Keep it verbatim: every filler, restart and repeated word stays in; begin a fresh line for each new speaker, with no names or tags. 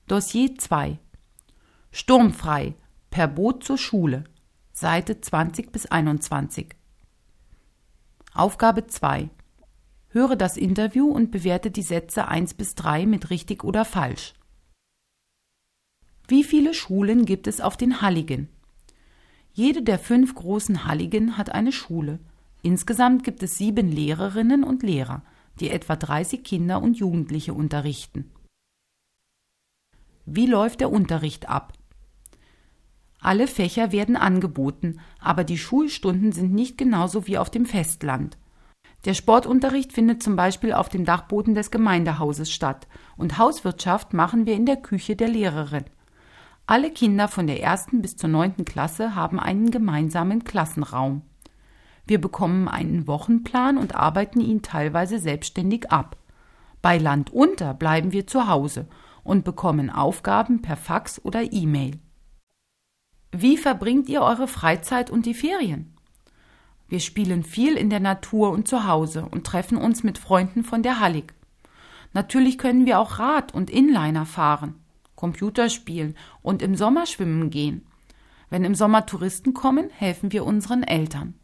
Dossier zwei. Sturmfrei. Per Boot zur Schule. Seite zwanzig bis einundzwanzig. Aufgabe zwei. Höre das Interview und bewerte die Sätze eins bis drei mit richtig oder falsch. Wie viele Schulen gibt es auf den Halligen? Jede der fünf großen Halligen hat eine Schule. Insgesamt gibt es sieben Lehrerinnen und Lehrer, die etwa dreißig Kinder und Jugendliche unterrichten. Wie läuft der Unterricht ab? Alle Fächer werden angeboten, aber die Schulstunden sind nicht genauso wie auf dem Festland. Der Sportunterricht findet zum Beispiel auf dem Dachboden des Gemeindehauses statt und Hauswirtschaft machen wir in der Küche der Lehrerin. Alle Kinder von der ersten bis zur neunten Klasse haben einen gemeinsamen Klassenraum. Wir bekommen einen Wochenplan und arbeiten ihn teilweise selbstständig ab. Bei Land unter bleiben wir zu Hause und bekommen Aufgaben per Fax oder E-Mail. Wie verbringt ihr eure Freizeit und die Ferien? Wir spielen viel in der Natur und zu Hause und treffen uns mit Freunden von der Hallig. Natürlich können wir auch Rad- und Inliner fahren, Computer spielen und im Sommer schwimmen gehen. Wenn im Sommer Touristen kommen, helfen wir unseren Eltern.